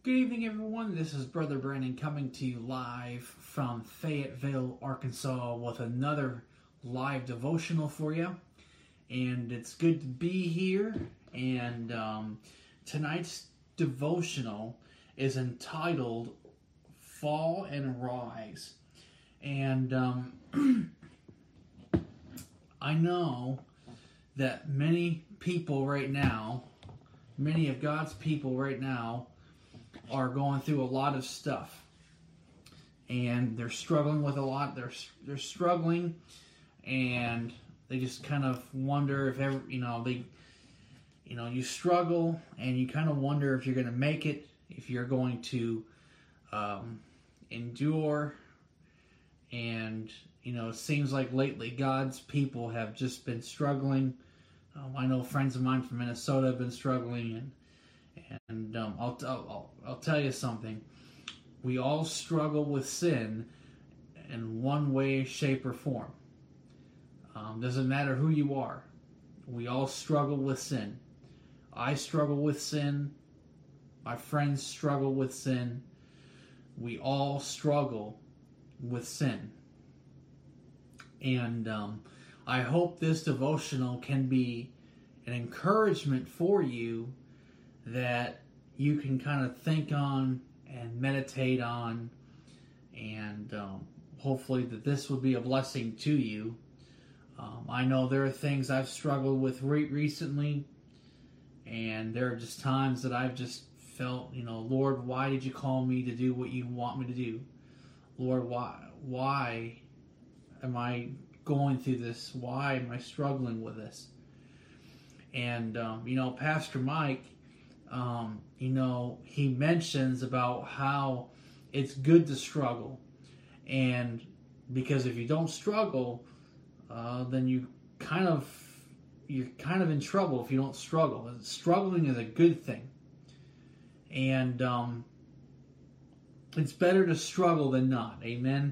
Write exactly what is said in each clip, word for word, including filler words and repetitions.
Good evening, everyone. This is Brother Brandon coming to you live from Fayetteville, Arkansas with another live devotional for you. And it's good to be here. And um, tonight's devotional is entitled Fall and Rise. And um, I know that many people right now, many of God's people right now, are going through a lot of stuff, and they're struggling with a lot. They're they're struggling, and they just kind of wonder if ever you know they, you know, you struggle, and you kind of wonder if you're going to make it, if you're going to um, endure, and you know it seems like lately God's people have just been struggling. Um, I know friends of mine from Minnesota have been struggling, and. And um, I'll, I'll I'll tell you something. We all struggle with sin in one way, shape, or form. Um, doesn't matter who you are. We all struggle with sin. I struggle with sin. My friends struggle with sin. We all struggle with sin. And um, I hope this devotional can be an encouragement for you that you can kind of think on and meditate on, and um, hopefully that this will be a blessing to you. Um, I know there are things I've struggled with re- recently, and there are just times that I've just felt, you know, Lord, why did you call me to do what you want me to do? Lord, why, why am I going through this? Why am I struggling with this? And, um, you know, Pastor Mike, Um, you know, he mentions about how it's good to struggle, and because if you don't struggle, uh, then you kind of you're kind of in trouble if you don't struggle. Struggling is a good thing, and um, it's better to struggle than not. Amen.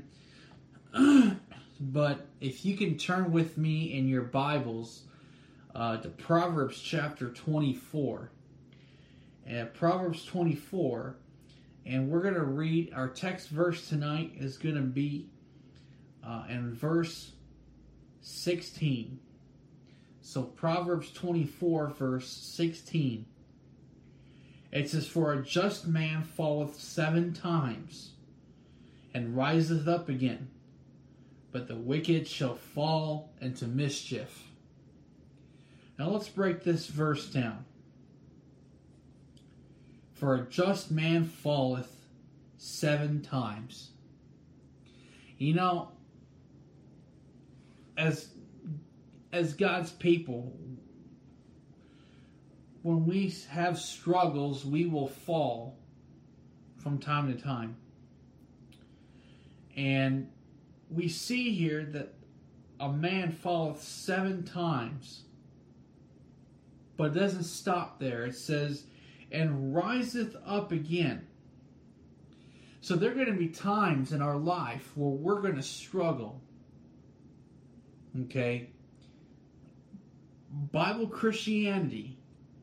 But if you can turn with me in your Bibles uh, to Proverbs chapter twenty-four. At Proverbs twenty-four, and we're going to read, our text verse tonight is going to be uh, in verse sixteen. So Proverbs twenty-four, verse sixteen. It says, "For a just man falleth seven times, and riseth up again, but the wicked shall fall into mischief." Now let's break this verse down. For a just man falleth seven times. You know, as as God's people, when we have struggles, we will fall from time to time. And we see here that a man falleth seven times. But it doesn't stop there. It says, and riseth up again. So there are going to be times in our life where we're going to struggle. Okay? Bible Christianity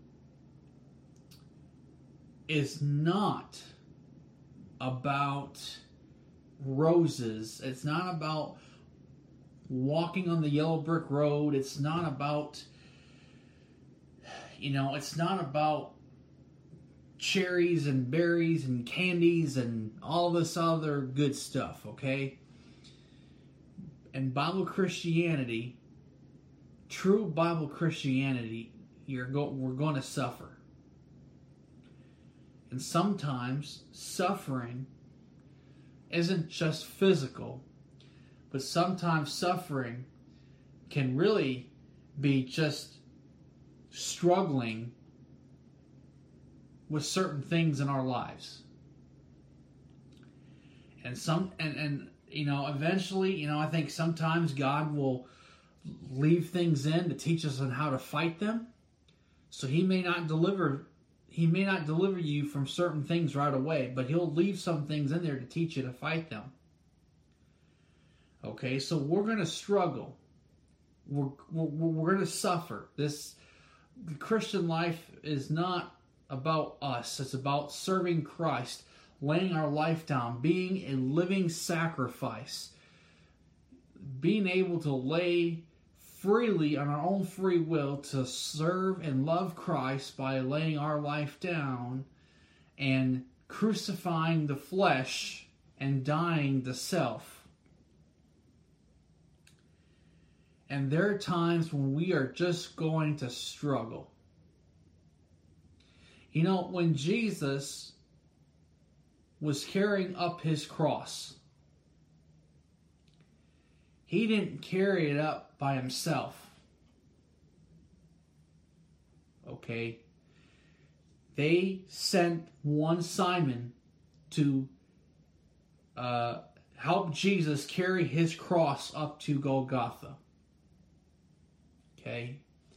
is not about roses. It's not about walking on the yellow brick road. It's not about, you know, it's not about cherries and berries and candies and all this other good stuff, okay? In Bible Christianity, true Bible Christianity, you're go- we're going to suffer. And sometimes suffering isn't just physical, but sometimes suffering can really be just struggling with certain things in our lives. And some and, and you know, eventually, you know, I think sometimes God will leave things in to teach us on how to fight them. So he may not deliver he may not deliver you from certain things right away, but he'll leave some things in there to teach you to fight them. Okay, so we're going to struggle. We're we're, we're going to suffer. This the Christian life is not about us. It's about serving Christ, laying our life down, being a living sacrifice, being able to lay freely on our own free will to serve and love Christ by laying our life down and crucifying the flesh and dying the self. And there are times when we are just going to struggle. You know, when Jesus was carrying up his cross, he didn't carry it up by himself. Okay? They sent one Simon to uh, help Jesus carry his cross up to Golgotha. Okay?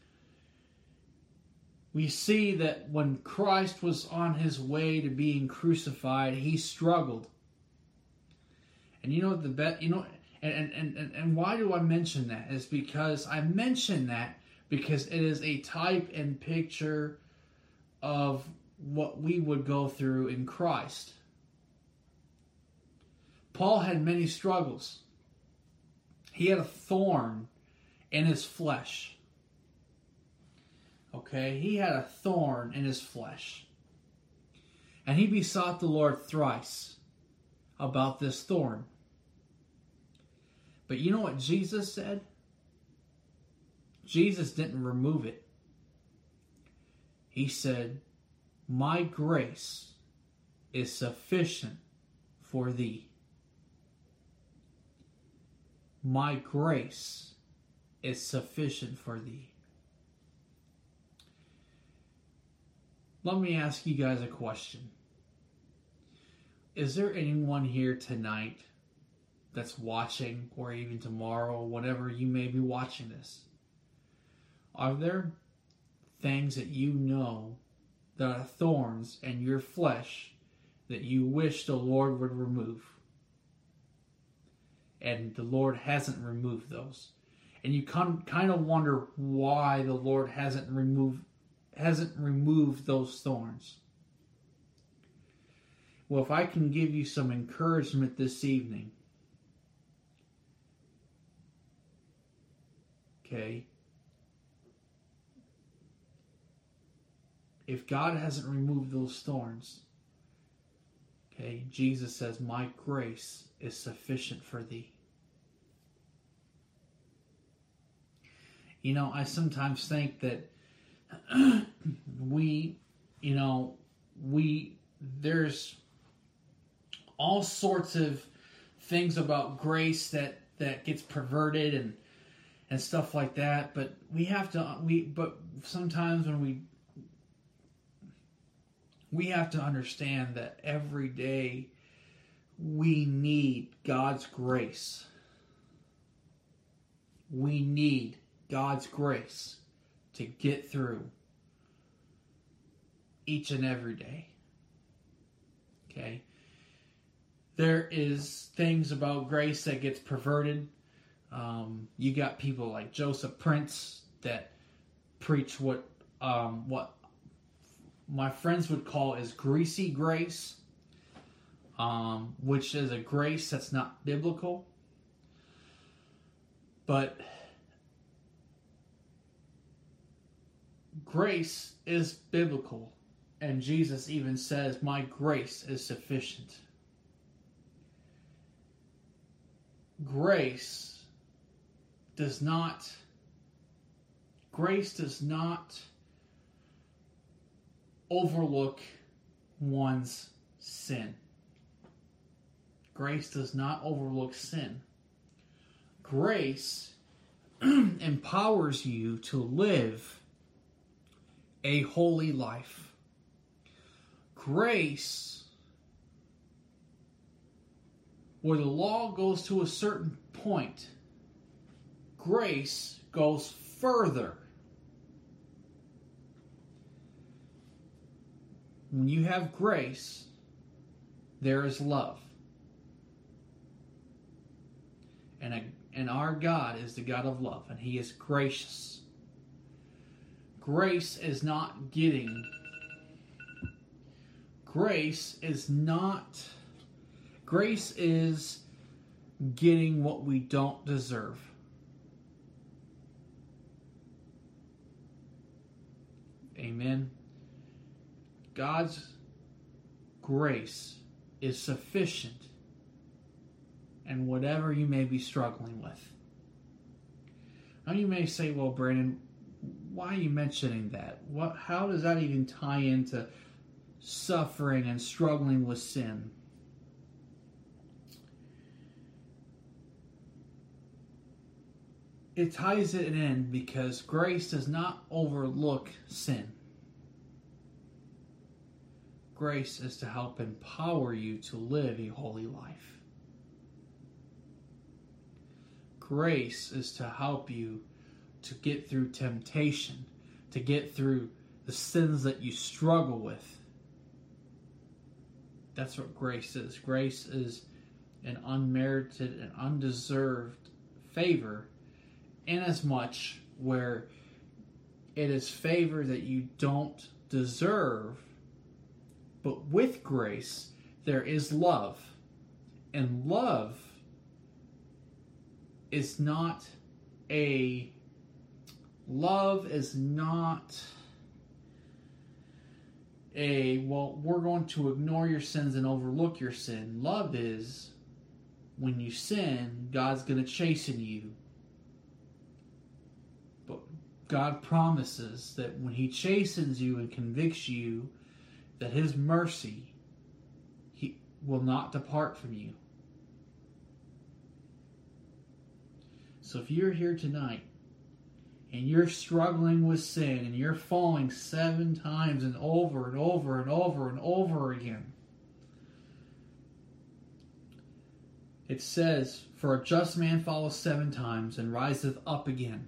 We see that when Christ was on his way to being crucified, he struggled. And you know the bet you know and, and, and, and why do I mention that? Is because I mention that because it is a type and picture of what we would go through in Christ. Paul had many struggles. He had a thorn in his flesh. Okay, he had a thorn in his flesh. And he besought the Lord thrice about this thorn. But you know what Jesus said? Jesus didn't remove it. He said, "My grace is sufficient for thee." My grace is sufficient for thee. Let me ask you guys a question. Is there anyone here tonight that's watching, or even tomorrow, whenever you may be watching this? Are there things that you know that are thorns in your flesh that you wish the Lord would remove? And the Lord hasn't removed those. And you kind of wonder why the Lord hasn't removed hasn't removed those thorns. Well, if I can give you some encouragement this evening, okay, if God hasn't removed those thorns, okay, Jesus says, "My grace is sufficient for thee." You know, I sometimes think that we, you know, we, there's all sorts of things about grace that, that gets perverted and, and stuff like that, but we have to, we, but sometimes when we, we have to understand that every day we need God's grace. We need God's grace to get through each and every day. Okay? There is things about grace that gets perverted. Um, you got people like Joseph Prince that preach what um, what my friends would call as greasy grace, um, which is a grace that's not biblical. But grace is biblical, and Jesus even says, "My grace is sufficient." Grace does not grace does not overlook one's sin. Grace does not overlook sin. Grace empowers you to live a holy life. Grace, where the law goes to a certain point, grace goes further. When you have grace, there is love. And, a, and our God is the God of love, and He is gracious. Grace is not getting grace is not, grace is getting what we don't deserve. Amen. God's grace is sufficient in whatever you may be struggling with. Now you may say, well, Brandon, why are you mentioning that? What? How does that even tie into suffering and struggling with sin? It ties it in because grace does not overlook sin. Grace is to help empower you to live a holy life. Grace is to help you to get through temptation, to get through the sins that you struggle with. That's what grace is. Grace is an unmerited and undeserved favor, inasmuch where it is favor that you don't deserve, but with grace there is love. And love is not a love is not a well, we're going to ignore your sins and overlook your sin. Love is when you sin, God's going to chasten you. But God promises that when He chastens you and convicts you, that His mercy He will not depart from you. So if you're here tonight and you're struggling with sin and you're falling seven times and over and over and over and over again, it says, for a just man falleth seven times and riseth up again.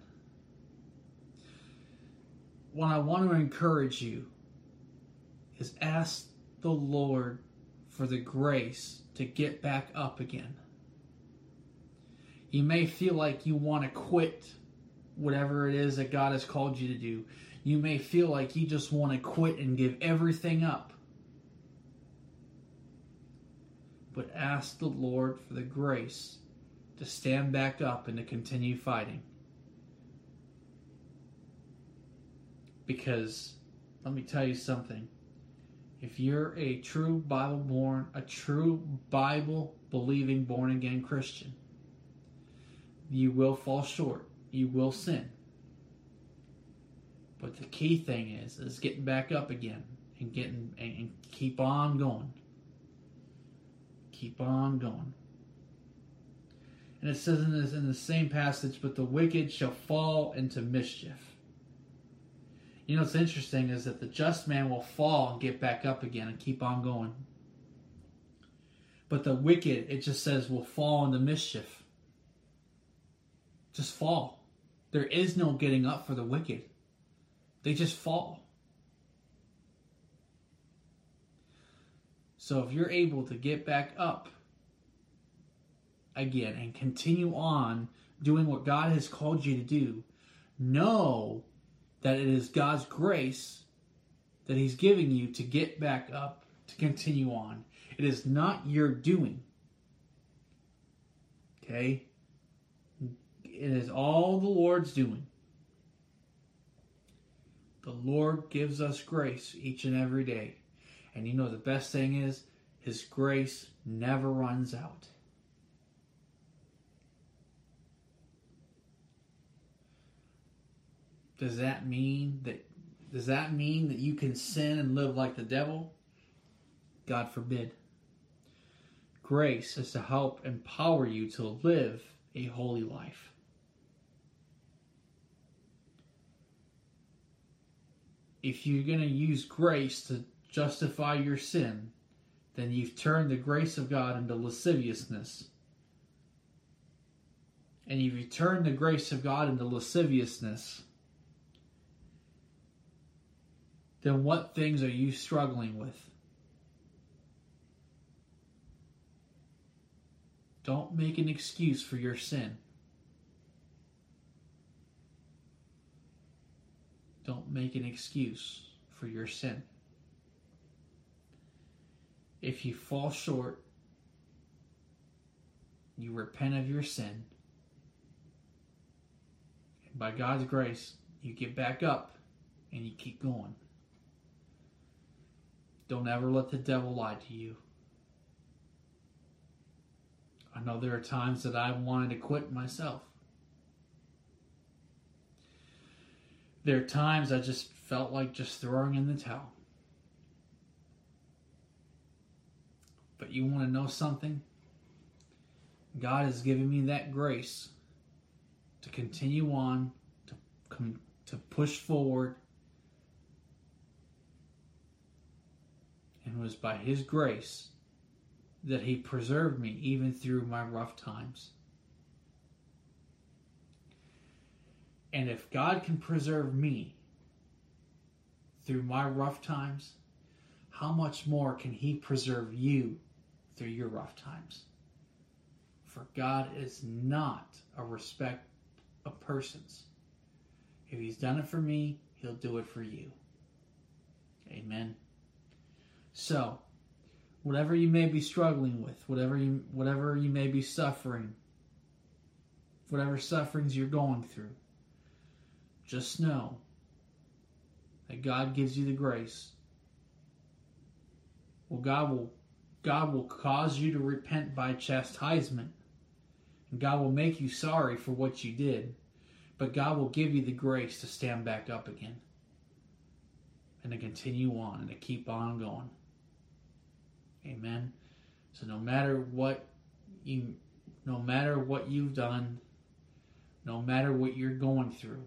What I want to encourage you is ask the Lord for the grace to get back up again. You may feel like you want to quit whatever it is that God has called you to do. You may feel like you just want to quit and give everything up. But ask the Lord for the grace to stand back up and to continue fighting. Because, let me tell you something. If you're a true Bible-born, a true Bible-believing, born-again Christian, you will fall short. You will sin. But the key thing is, is getting back up again and getting and, and keep on going. Keep on going. And it says in this in the same passage, but the wicked shall fall into mischief. You know what's interesting is that the just man will fall and get back up again and keep on going. But the wicked, it just says, will fall into mischief. Just fall. There is no getting up for the wicked. They just fall. So if you're able to get back up again and continue on doing what God has called you to do, know that it is God's grace that He's giving you to get back up, to continue on. It is not your doing. Okay? It is all the Lord's doing. The Lord gives us grace each and every day. And you know the best thing is, His grace never runs out. Does that mean that does that mean that you can sin and live like the devil? God forbid. Grace is to help empower you to live a holy life. If you're going to use grace to justify your sin, then you've turned the grace of God into lasciviousness. And if you turn the grace of God into lasciviousness, then what things are you struggling with? Don't make an excuse for your sin. Don't make an excuse for your sin. If you fall short, you repent of your sin. And by God's grace, you get back up and you keep going. Don't ever let the devil lie to you. I know there are times that I wanted to quit myself. There are times I just felt like just throwing in the towel. But you want to know something? God has given me that grace to continue on, to come, to push forward. And it was by His grace that He preserved me even through my rough times. And if God can preserve me through my rough times, how much more can He preserve you through your rough times? For God is not a respect of persons. If He's done it for me, He'll do it for you. Amen. So, whatever you may be struggling with, whatever you whatever you may be suffering, whatever sufferings you're going through, just know that God gives you the grace. Well, God will God will cause you to repent by chastisement. And God will make you sorry for what you did. But God will give you the grace to stand back up again. And to continue on and to keep on going. Amen. So no matter what you no matter what you've done, no matter what you're going through,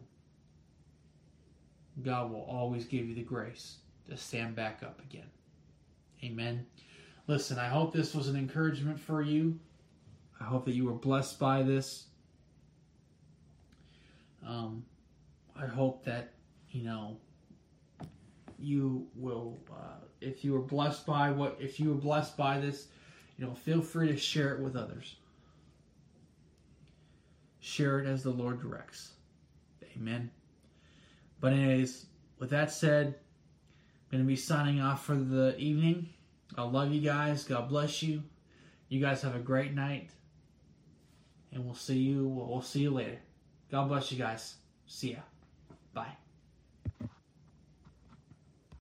God will always give you the grace to stand back up again. Amen. Listen, I hope this was an encouragement for you. I hope that you were blessed by this. Um, I hope that, you know, you will, uh, if you were blessed by what, if you were blessed by this, you know, feel free to share it with others. Share it as the Lord directs. Amen. But anyways, with that said, I'm going to be signing off for the evening. I love you guys. God bless you. You guys have a great night. And we'll see you, we'll see you later. God bless you guys. See ya. Bye.